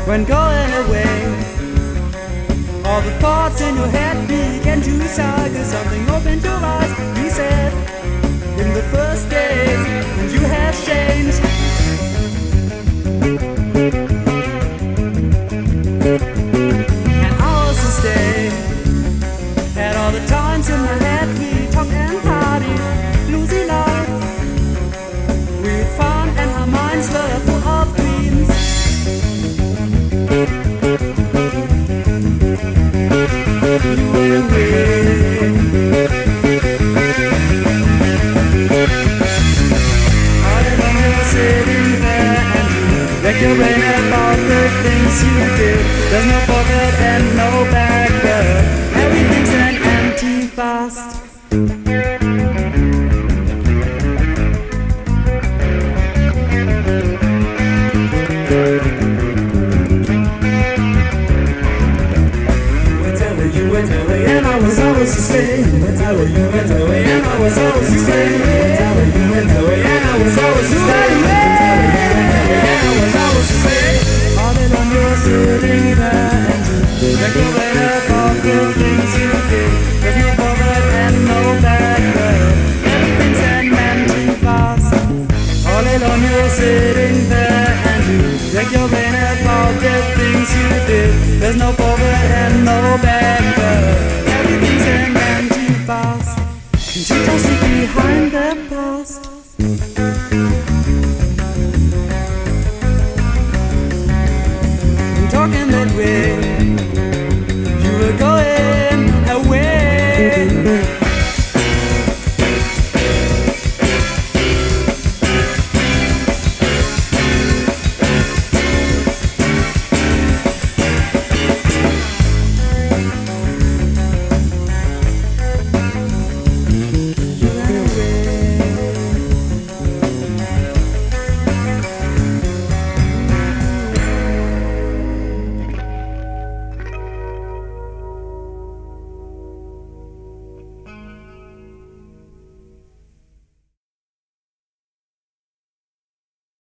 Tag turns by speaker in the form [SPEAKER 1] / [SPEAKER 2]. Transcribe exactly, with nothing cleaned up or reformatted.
[SPEAKER 1] when going away. All the thoughts in your head began to sigh, 'cause something opened your eyes, you said, in the first days, and you have changed. And hours to stay, had all the times in my head, we talked and partied, losing life. We had fun and our minds were full of dreams. You went away. All alone you were sitting there and you wreck your brain about the things you did. There's no forward and no backward. Everything's an empty fast. You went away and I was always to stay. You went away, you went away and I was always to stay. You went away and I was always to stay. You went away and I was always to stay. All alone you're sitting there and you decorate about the things you did. There's no forward and no backward. Everything's an empty fast. All alone you're sitting there and you wreck your brain about the things you did. There's no